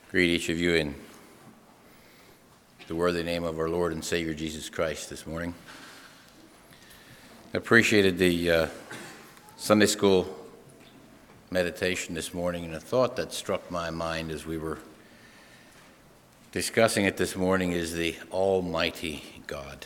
Greet each of you in the worthy name of our Lord and Savior Jesus Christ this morning. I appreciated the Sunday school meditation this morning, and a thought that struck my mind as we were discussing it this morning is the Almighty God.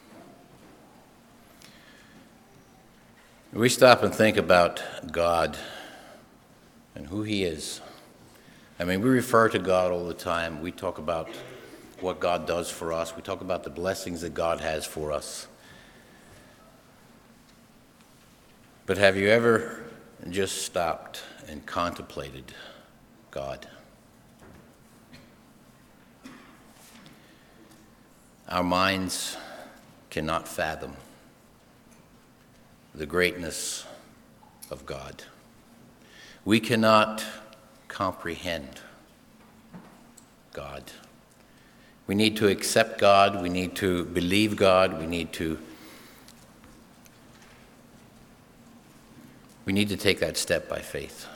We stop and think about God and who He is. I mean, we refer to God all the time. We talk about what God does for us. We talk about the blessings that God has for us. But have you ever just stopped and contemplated God? Our minds cannot fathom the greatness of God. We cannot comprehend God. We need to accept God. We need to believe God. We need to take that step by faith.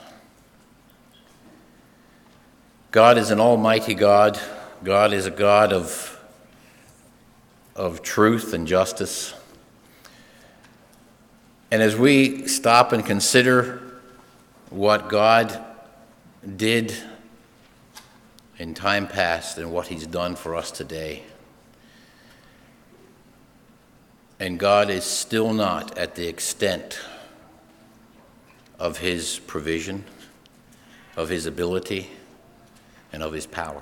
God is an almighty God. God is a God of truth and justice. And as we stop and consider what God did in time past and what He's done for us today, and God is still not at the extent of His provision, of His ability, and of His power.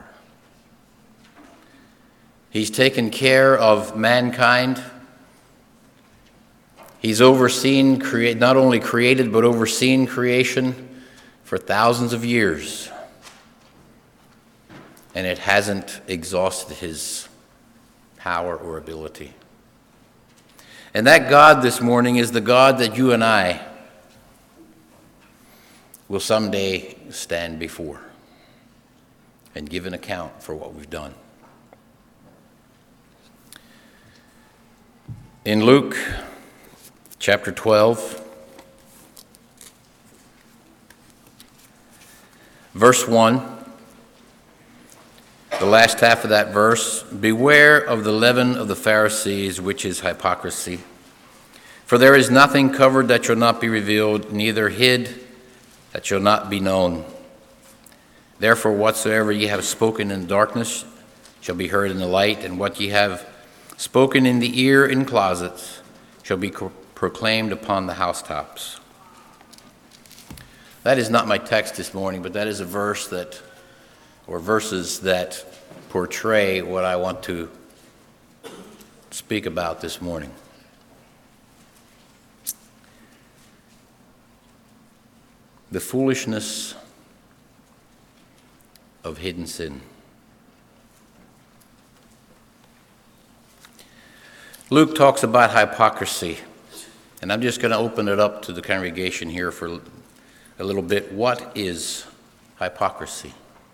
He's taken care of mankind. He's overseen, not only created, but overseen creation for thousands of years. And it hasn't exhausted His power or ability. And that God this morning is the God that you and I will someday stand before and give an account for what we've done. In Luke chapter 12, verse 1, the last half of that verse, "Beware of the leaven of the Pharisees, which is hypocrisy. For there is nothing covered that shall not be revealed, neither hid that shall not be known. Therefore whatsoever ye have spoken in darkness shall be heard in the light, and what ye have spoken in the ear in closets shall be proclaimed upon the housetops." That is not my text this morning, but that is a verse verses that portray what I want to speak about this morning. The foolishness of hidden sin. Luke talks about hypocrisy, and I'm just going to open it up to the congregation here for a little bit. What is hypocrisy?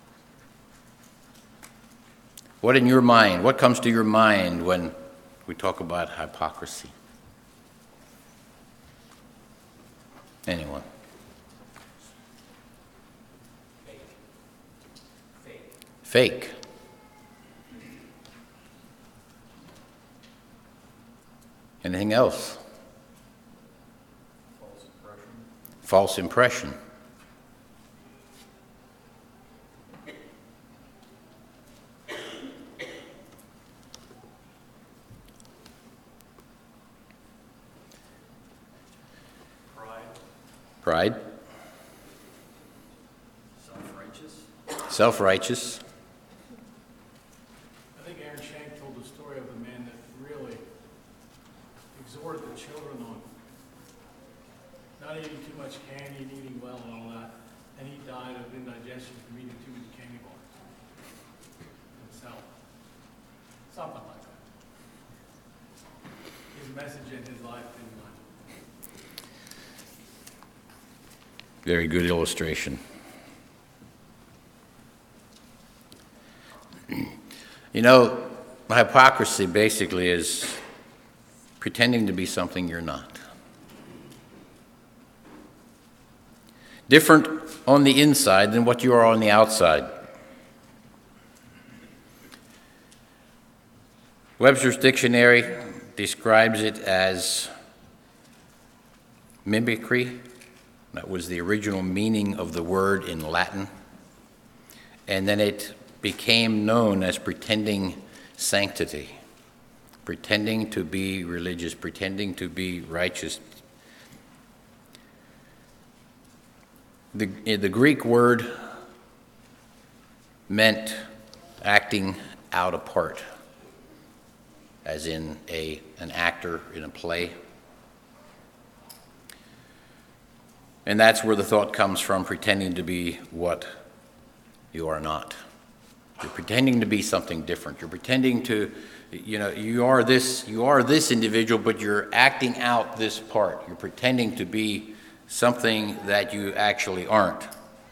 What comes to your mind when we talk about hypocrisy? Anyone? Fake. Anything else? False impression. Pride. Self-righteous. I think Aaron Shank told the story of the man that really exhorted the children on not eating too much candy and eating well and all that, and he died of indigestion from eating too many candy bars himself. Something like that. His message in his life didn't line. Very good illustration. You know, hypocrisy basically is pretending to be something you're not. Different on the inside than what you are on the outside. Webster's Dictionary describes it as mimicry. That was the original meaning of the word in Latin. And then it became known as pretending sanctity, pretending to be religious, pretending to be righteous. The Greek word meant acting out a part, as in an actor in a play. And that's where the thought comes from, pretending to be what you are not. You're pretending to be something different. You're pretending to, you are this individual, but you're acting out this part. You're pretending to be something that you actually aren't.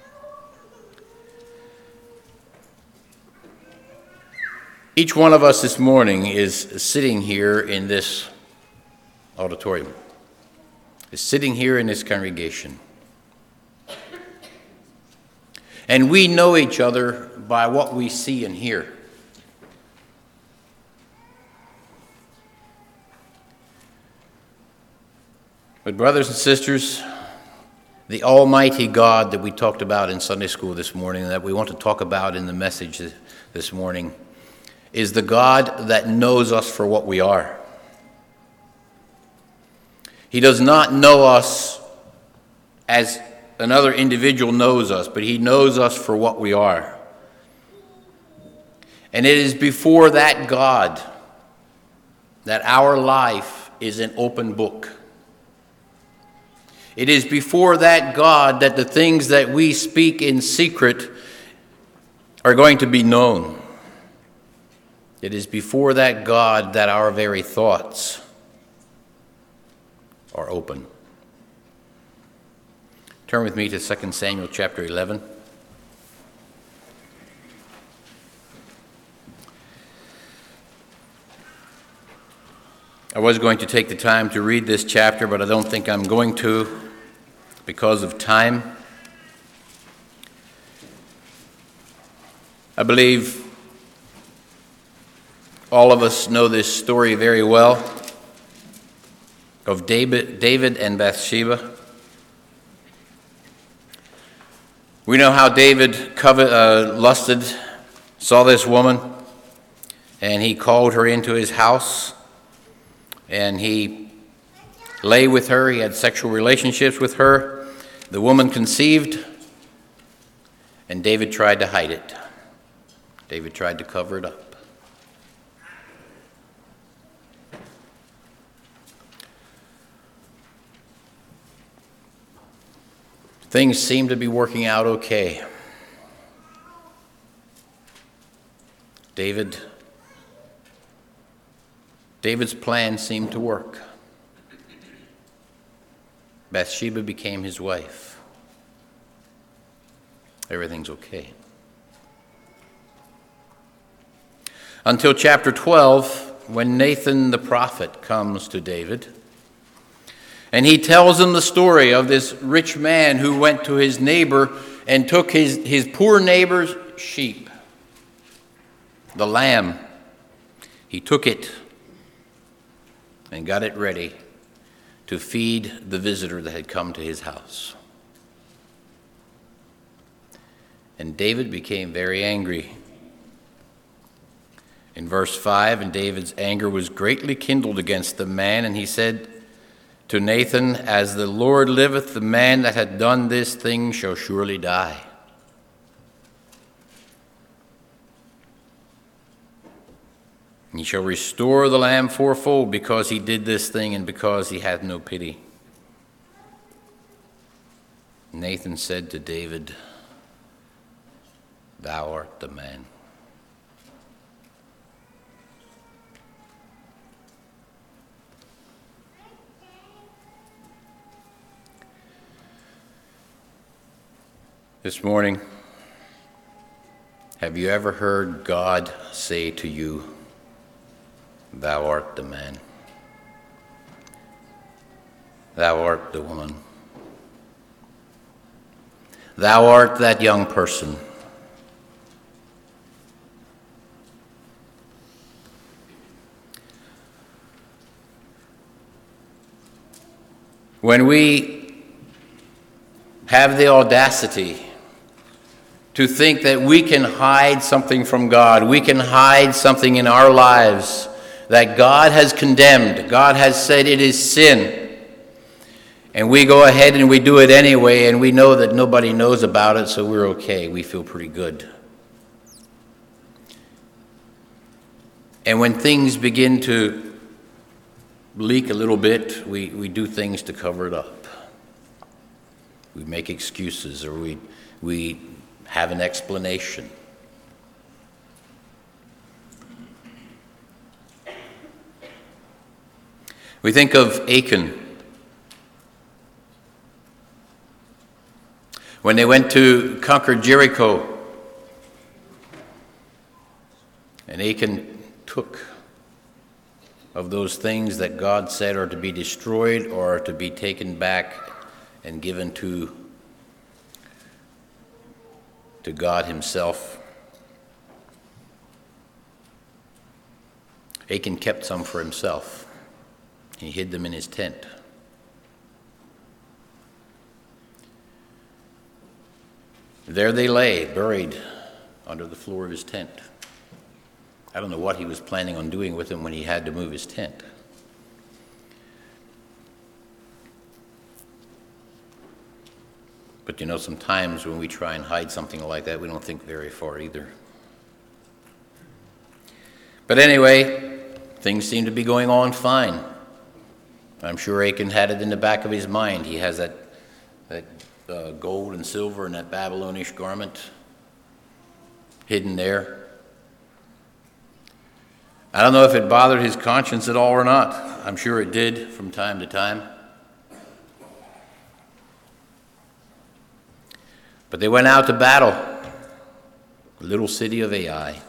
Each one of us this morning is sitting here in this auditorium, is sitting here in this congregation. And we know each other by what we see and hear. But brothers and sisters, the Almighty God that we talked about in Sunday school this morning, and that we want to talk about in the message this morning, is the God that knows us for what we are. He does not know us as another individual knows us, but he knows us for what we are. And it is before that God that our life is an open book. It is before that God that the things that we speak in secret are going to be known. It is before that God that our very thoughts are open. Turn with me to 2 Samuel chapter 11. I was going to take the time to read this chapter, but I don't think I'm going to because of time. I believe all of us know this story very well of David and Bathsheba. We know how David lusted, saw this woman, and he called her into his house, and he lay with her. He had sexual relationships with her. The woman conceived, and David tried to hide it. David tried to cover it up. Things seem to be working out okay. David's plan seemed to work. Bathsheba became his wife. Everything's okay. Until chapter 12, when Nathan the prophet comes to David, and he tells him the story of this rich man who went to his neighbor and took his poor neighbor's sheep, the lamb. He took it and got it ready to feed the visitor that had come to his house. And David became very angry. In verse 5, and David's anger was greatly kindled against the man, and he said to Nathan, "As the Lord liveth, the man that hath done this thing shall surely die." He shall restore the lamb fourfold, because he did this thing and because he hath no pity. Nathan said to David, "Thou art the man." This morning, have you ever heard God say to you, "Thou art the man. Thou art the woman. Thou art that young person. When we have the audacity to think that we can hide something from God, we can hide something in our lives that God has condemned, God has said it is sin, and we go ahead and we do it anyway, and we know that nobody knows about it, so we're okay, we feel pretty good. And when things begin to leak a little bit, we do things to cover it up. We make excuses, or we have an explanation. We think of Achan. When they went to conquer Jericho, and Achan took of those things that God said are to be destroyed or are to be taken back and given to God himself. Achan kept some for himself. He hid them in his tent. There they lay, buried under the floor of his tent. I don't know what he was planning on doing with them when he had to move his tent. But sometimes when we try and hide something like that, we don't think very far either. But anyway, things seem to be going on fine. I'm sure Achan had it in the back of his mind. He has that gold and silver and that Babylonish garment hidden there. I don't know if it bothered his conscience at all or not. I'm sure it did from time to time. But they went out to battle, the little city of Ai.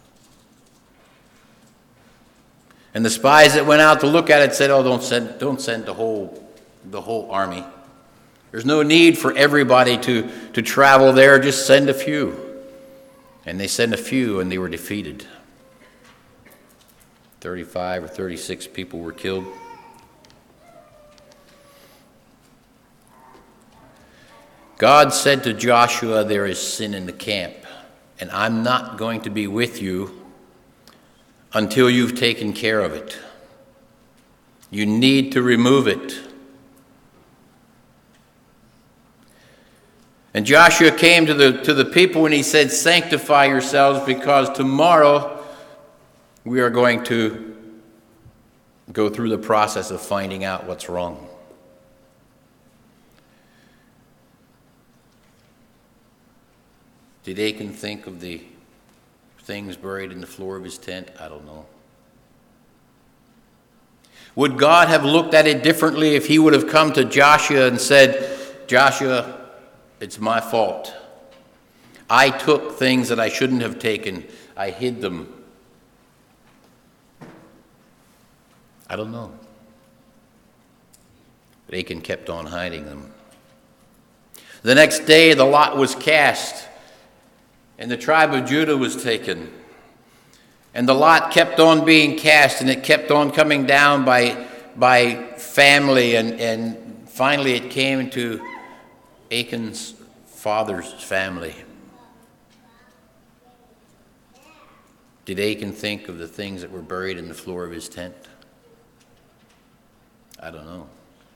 And the spies that went out to look at it said, "Oh, don't send the whole army. There's no need for everybody to travel there. Just send a few." And they sent a few, and they were defeated. 35 or 36 people were killed. God said to Joshua, "There is sin in the camp, and I'm not going to be with you until you've taken care of it. You need to remove it." And Joshua came to the people and he said, "Sanctify yourselves, because tomorrow we are going to go through the process of finding out what's wrong." Did Achan think of the things buried in the floor of his tent? I don't know. Would God have looked at it differently if he would have come to Joshua and said, "Joshua, it's my fault. I took things that I shouldn't have taken. I hid them." I don't know. But Achan kept on hiding them. The next day the lot was cast, and the tribe of Judah was taken. And the lot kept on being cast, and it kept on coming down by family, and finally it came to Achan's father's family. Did Achan think of the things that were buried in the floor of his tent? I don't know.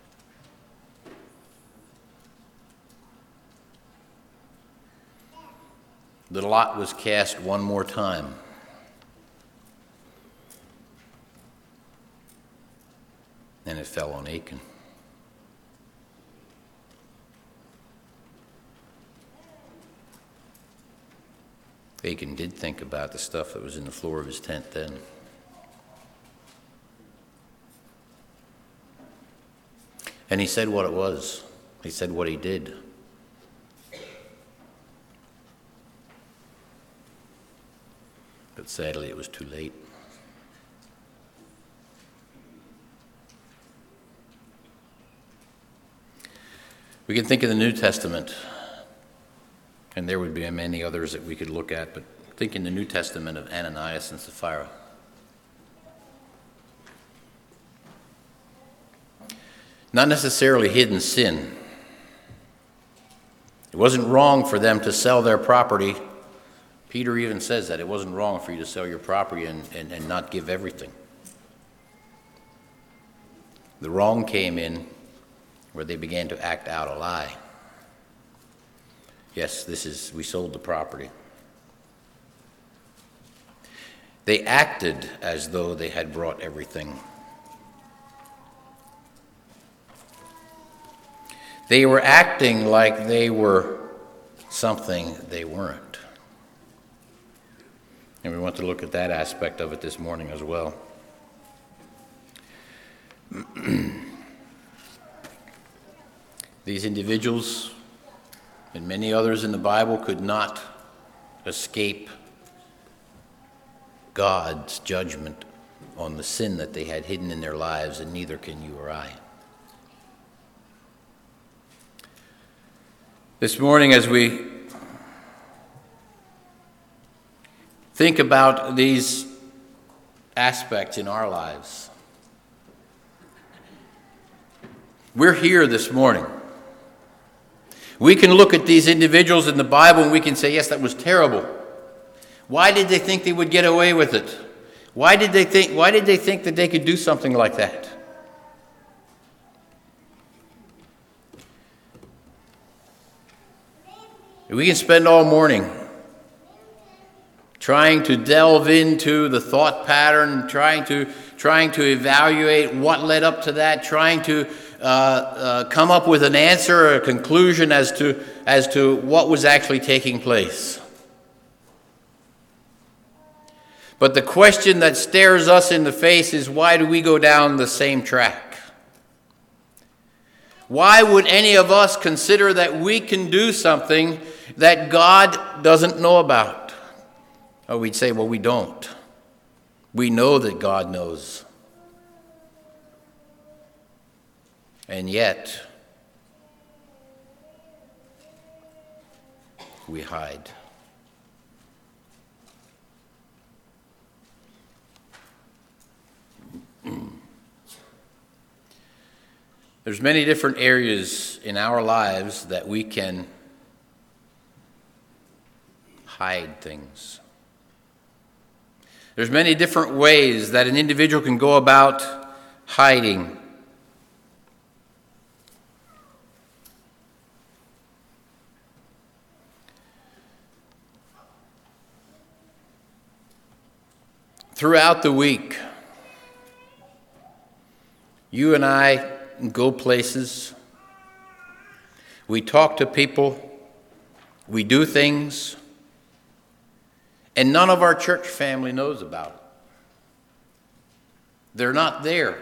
The lot was cast one more time. And it fell on Achan. Achan did think about the stuff that was in the floor of his tent then. And he said what it was. He said what he did. But sadly, it was too late. We can think of the New Testament, and there would be many others that we could look at, but think in the New Testament of Ananias and Sapphira. not necessarily hidden sin. It wasn't wrong for them to sell their property. Peter even says that it wasn't wrong for you to sell your property and not give everything. The wrong came in where they began to act out a lie. Yes, we sold the property. They acted as though they had brought everything. They were acting like they were something they weren't. And we want to look at that aspect of it this morning as well. These individuals and many others in the Bible could not escape God's judgment on the sin that they had hidden in their lives, and neither can you or I. This morning, as we think about these aspects in our lives, we're here this morning. We can look at these individuals in the Bible and we can say, yes, that was terrible. Why did they think they would get away with it? Why did they think that they could do something like that? We can spend all morning trying to delve into the thought pattern, trying to evaluate what led up to that, trying to come up with an answer or a conclusion as to what was actually taking place. But the question that stares us in the face is, why do we go down the same track? Why would any of us consider that we can do something that God doesn't know about? Oh, we'd say, well, we don't. We know that God knows. And yet, we hide. There's many different areas in our lives that we can hide things. There's many different ways that an individual can go about hiding. Throughout the week, you and I go places, we talk to people, we do things, and none of our church family knows about it. They're not there.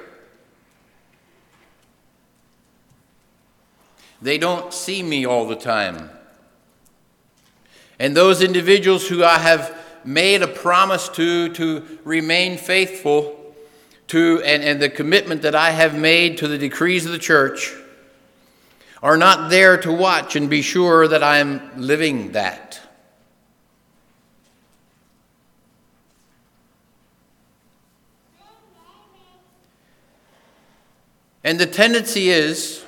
They don't see me all the time. And those individuals who I have made a promise to remain faithful to, and the commitment that I have made to the decrees of the church, are not there to watch and be sure that I am living that. And the tendency is,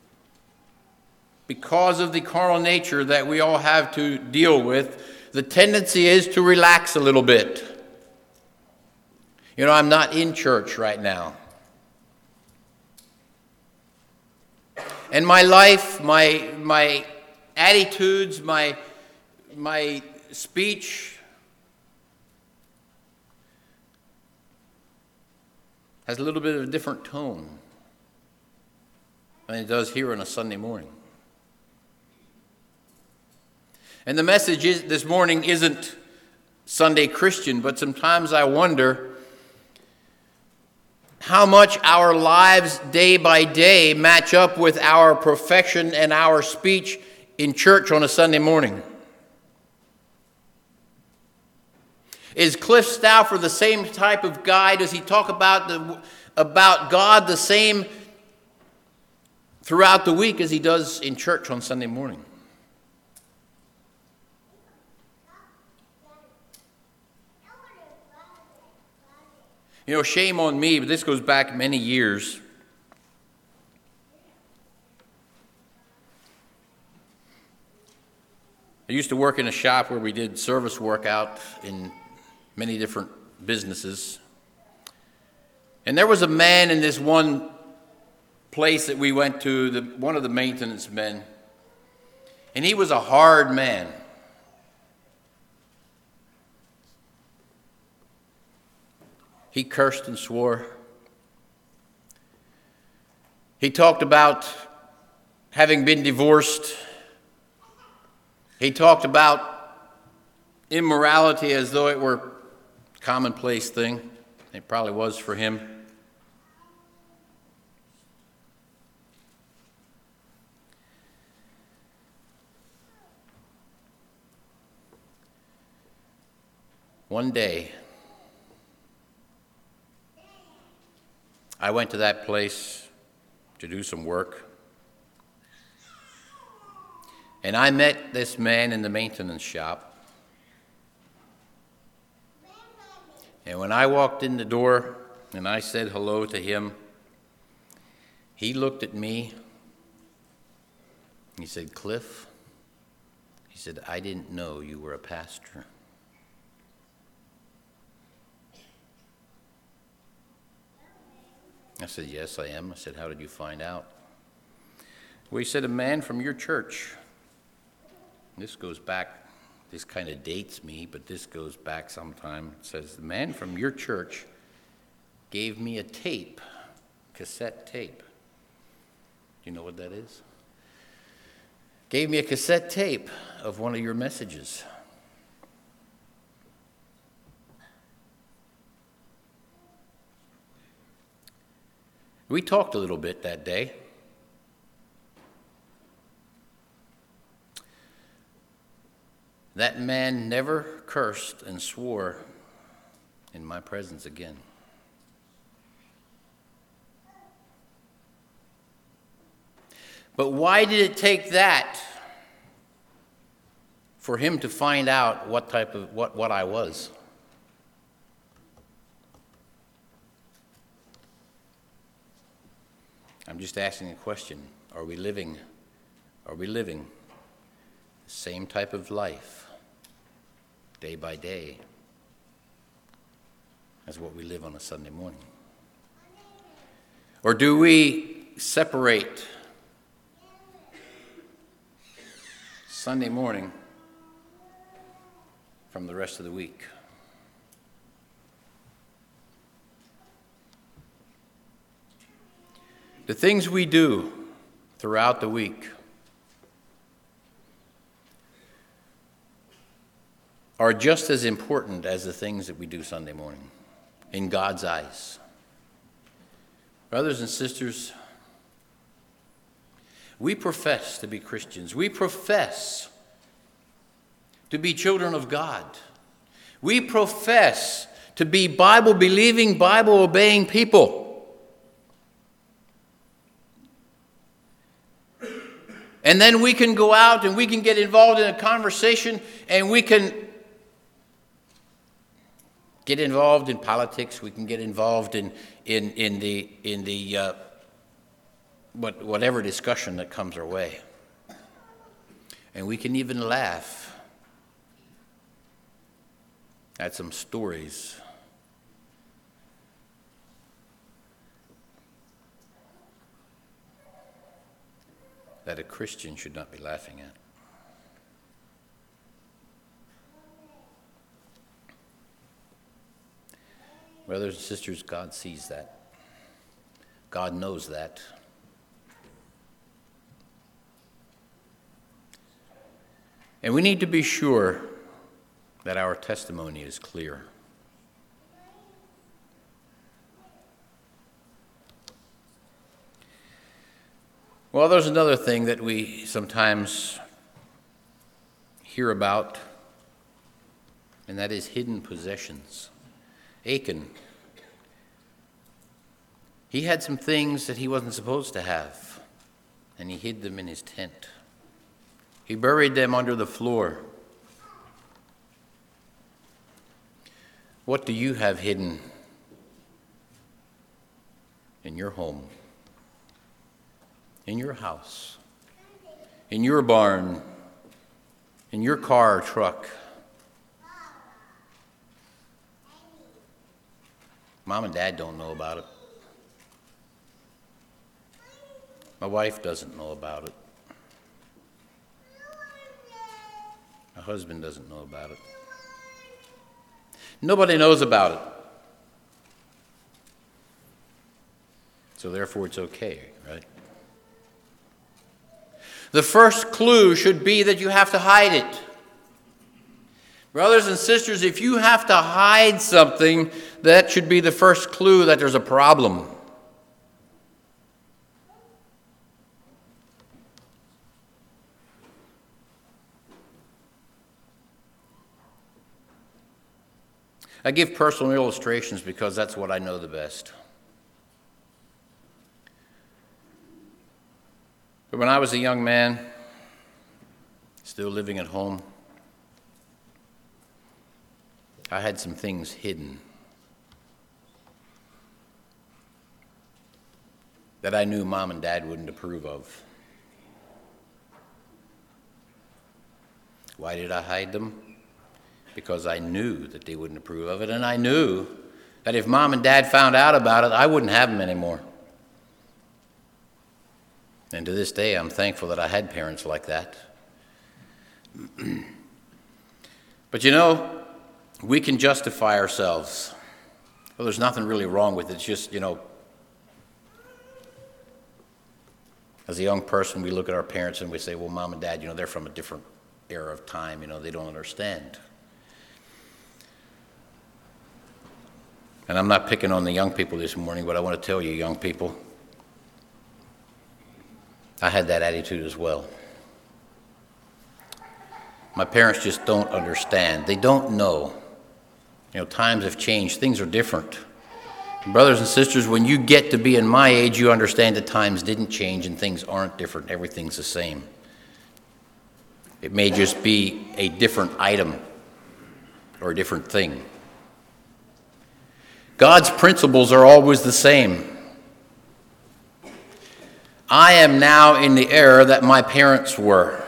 because of the carnal nature that we all have to deal with, the tendency is to relax a little bit. You know, I'm not in church right now. And my life, my attitudes, my speech has a little bit of a different tone than it does here on a Sunday morning. And the message this morning isn't Sunday Christian, but sometimes I wonder how much our lives day by day match up with our profession and our speech in church on a Sunday morning. Is Cliff Stauffer the same type of guy? Does he talk about God the same throughout the week as he does in church on Sunday morning? You know, shame on me, but this goes back many years. I used to work in a shop where we did service work out in many different businesses. And there was a man in this one place that we went to, one of the maintenance men, and he was a hard man. He cursed and swore. He talked about having been divorced. He talked about immorality as though it were a commonplace thing. It probably was for him. One day, I went to that place to do some work, and I met this man in the maintenance shop. And when I walked in the door and I said hello to him, he looked at me. He said, "Cliff," he said, "I didn't know you were a pastor." I said, "Yes, I am." I said, "How did you find out?" Well, he said, "A man from your church." This goes back, this kind of dates me, but this goes back some time. It says, "The man from your church gave me a tape, cassette tape." Do you know what that is? Gave me a cassette tape of one of your messages. We talked a little bit that day. That man never cursed and swore in my presence again. But why did it take that for him to find out what I was? I'm just asking a question. Are we living the same type of life day by day as what we live on a Sunday morning? Or do we separate Sunday morning from the rest of the week? The things we do throughout the week are just as important as the things that we do Sunday morning in God's eyes. Brothers and sisters, we profess to be Christians. We profess to be children of God. We profess to be Bible-believing, Bible-obeying people. And then we can go out and we can get involved in a conversation, and we can get involved in politics. We can get involved in the whatever discussion that comes our way, and we can even laugh at some stories that a Christian should not be laughing at. Brothers and sisters, God sees that. God knows that. And we need to be sure that our testimony is clear. Well, there's another thing that we sometimes hear about, and that is hidden possessions. Achan, he had some things that he wasn't supposed to have, and he hid them in his tent. He buried them under the floor. What do you have hidden in your home, in your house, in your barn, in your car or truck, Mom and Dad don't know about it. My wife doesn't know about it. My husband doesn't know about it. Nobody knows about it. So therefore it's okay, right? The first clue should be that you have to hide it. Brothers and sisters, if you have to hide something, that should be the first clue that there's a problem. I give personal illustrations because that's what I know the best. But when I was a young man, still living at home, I had some things hidden that I knew Mom and Dad wouldn't approve of. Why did I hide them? Because I knew that they wouldn't approve of it, and I knew that if Mom and Dad found out about it, I wouldn't have them anymore. And to this day, I'm thankful that I had parents like that. But you know, we can justify ourselves. Well, there's nothing really wrong with it. It's just, as a young person, we look at our parents and we say, well, Mom and Dad, they're from a different era of time. They don't understand. And I'm not picking on the young people this morning, but I want to tell you, young people, I had that attitude as well. My parents just don't understand. They don't know. Times have changed. Things are different. Brothers and sisters, when you get to be in my age, you understand that times didn't change and things aren't different. Everything's the same. It may just be a different item or a different thing. God's principles are always the same. I am now in the era that my parents were.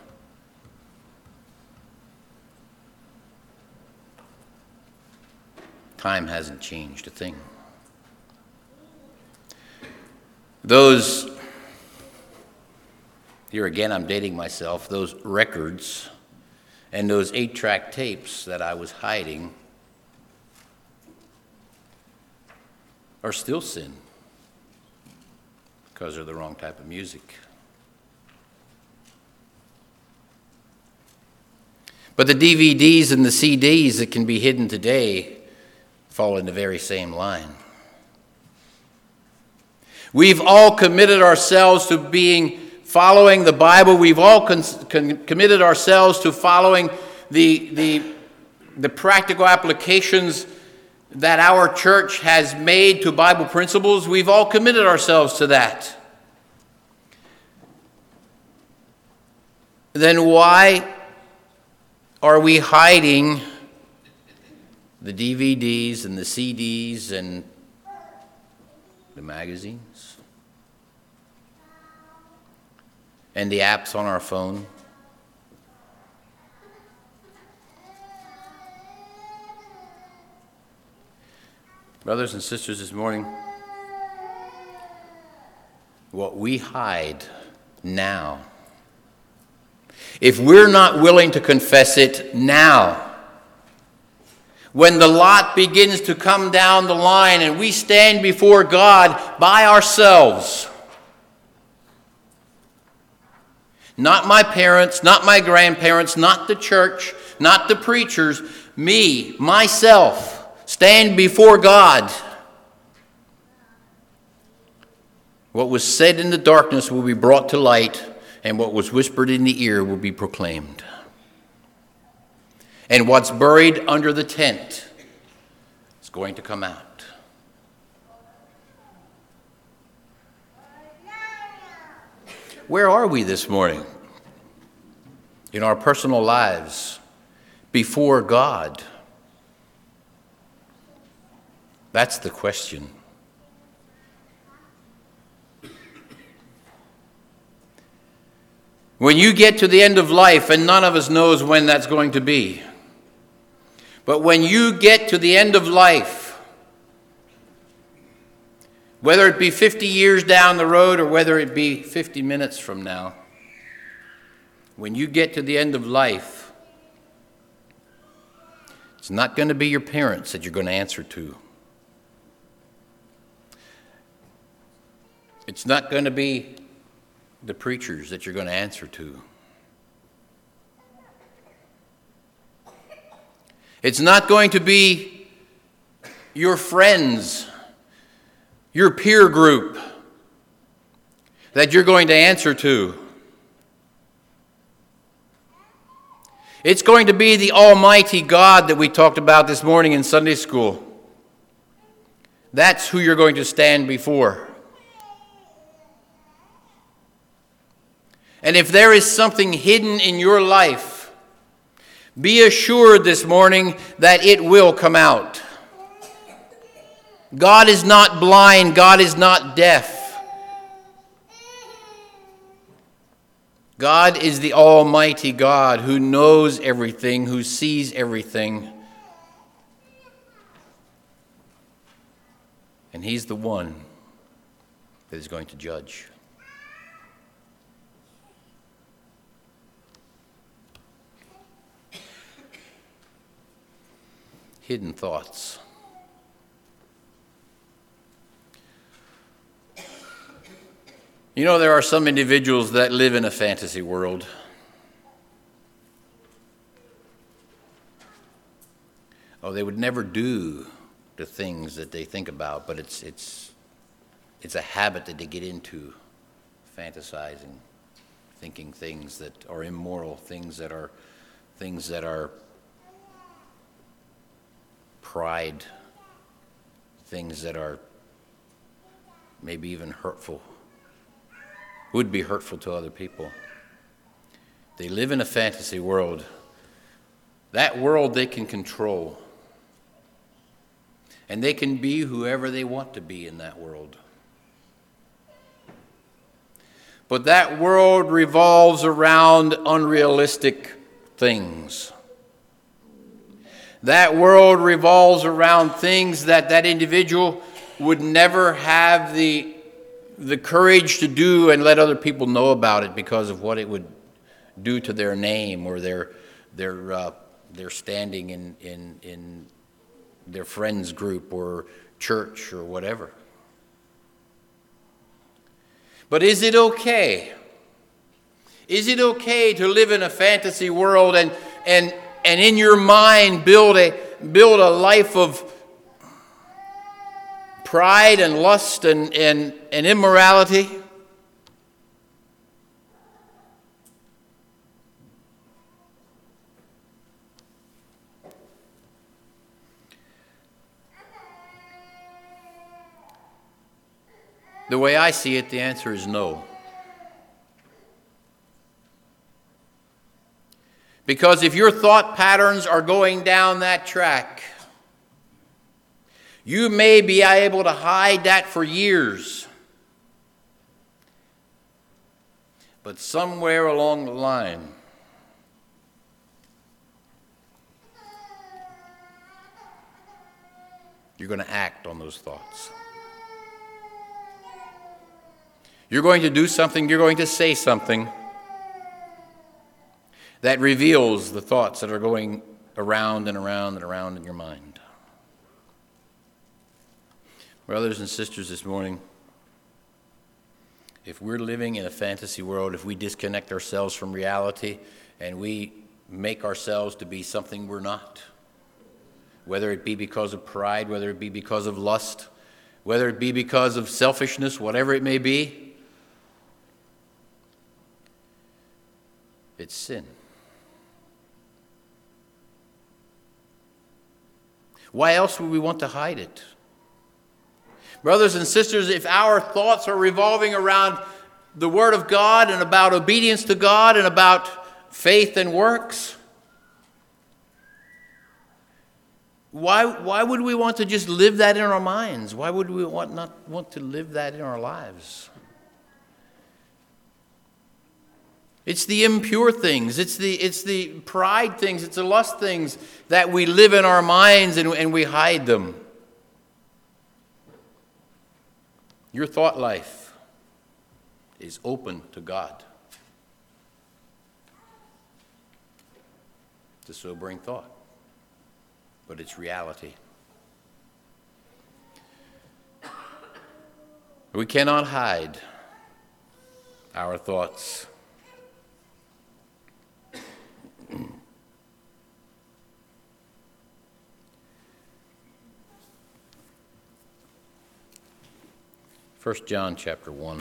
Time hasn't changed a thing. Here again I'm dating myself, those records and those 8-track tapes that I was hiding are still sin because they're the wrong type of music. But the DVDs and the CDs that can be hidden today fall in the very same line. We've all committed ourselves to following the Bible. We've all committed ourselves to following the practical applications that our church has made to Bible principles. We've all committed ourselves to that. Then why are we hiding the DVDs and the CDs and the magazines and the apps on our phone? Brothers and sisters, this morning, what we hide now, if we're not willing to confess it now, when the lot begins to come down the line and we stand before God by ourselves, not my parents, not my grandparents, not the church, not the preachers, me, myself, stand before God. What was said in the darkness will be brought to light, and what was whispered in the ear will be proclaimed. And what's buried under the tent is going to come out. Where are we this morning in our personal lives before God? That's the question. When you get to the end of life, and none of us knows when that's going to be, but when you get to the end of life, whether it be 50 years down the road or whether it be 50 minutes from now, when you get to the end of life, it's not going to be your parents that you're going to answer to. It's not going to be the preachers that you're going to answer to. It's not going to be your friends, your peer group that you're going to answer to. It's going to be the Almighty God that we talked about this morning in Sunday school. That's who you're going to stand before. And if there is something hidden in your life, be assured this morning that it will come out. God is not blind. God is not deaf. God is the Almighty God who knows everything, who sees everything. And He's the one that is going to judge. Hidden thoughts. You know, there are some individuals that live in a fantasy world. Oh, they would never do the things that they think about, but it's a habit that they get into, fantasizing, thinking things that are immoral, things that are pride, things that are maybe even hurtful, would be hurtful to other people. They live in a fantasy world. That world they can control. And they can be whoever they want to be in that world. But that world revolves around unrealistic things. That world revolves around things that individual would never have the courage to do and let other people know about it because of what it would do to their name or their standing in their friends group or church or whatever. But is it okay? Is it okay to live in a fantasy world and in your mind build a life of pride and lust and immorality? The way I see it, the answer is no. Because if your thought patterns are going down that track, you may be able to hide that for years. But somewhere along the line, you're going to act on those thoughts. You're going to do something, you're going to say something that reveals the thoughts that are going around and around and around in your mind. Brothers and sisters, this morning, if we're living in a fantasy world, if we disconnect ourselves from reality and we make ourselves to be something we're not, whether it be because of pride, whether it be because of lust, whether it be because of selfishness, whatever it may be, it's sin. Why else would we want to hide it? Brothers and sisters, if our thoughts are revolving around the Word of God and about obedience to God and about faith and works, why would we want to just live that in our minds? Why would we not want to live that in our lives? It's the impure things. It's the pride things. It's the lust things that we live in our minds and we hide them. Your thought life is open to God. It's a sobering thought, but it's reality. We cannot hide our thoughts. First John chapter 1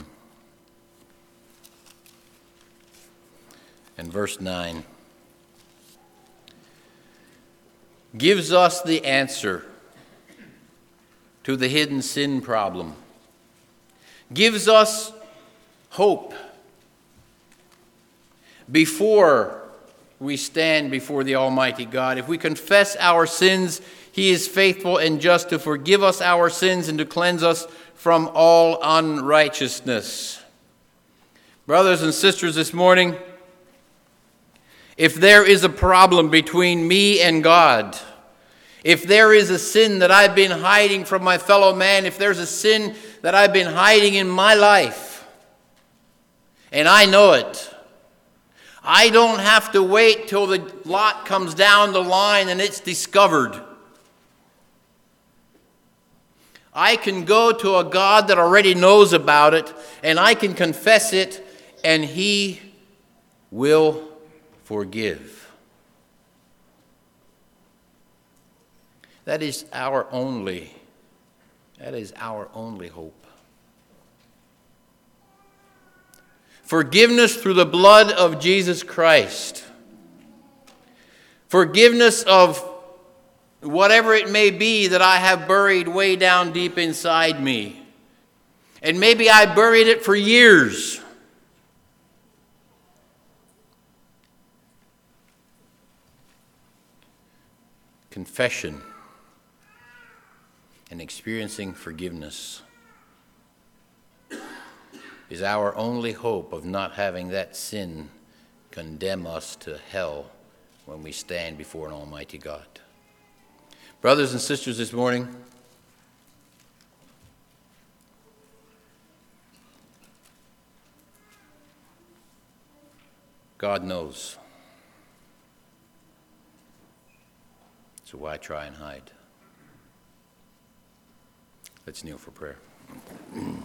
and verse 9 gives us the answer to the hidden sin problem, gives us hope before we stand before the Almighty God. If we confess our sins, He is faithful and just to forgive us our sins and to cleanse us from all unrighteousness. Brothers and sisters, this morning, if there is a problem between me and God, if there is a sin that I've been hiding from my fellow man, if there's a sin that I've been hiding in my life, and I know it, I don't have to wait till the lot comes down the line and it's discovered. I can go to a God that already knows about it, and I can confess it, and He will forgive. That is our only hope. Forgiveness through the blood of Jesus Christ. Forgiveness of whatever it may be that I have buried way down deep inside me. And maybe I buried it for years. Confession and experiencing forgiveness is our only hope of not having that sin condemn us to hell when we stand before an Almighty God. Brothers and sisters, this morning, God knows. So why try and hide? Let's kneel for prayer.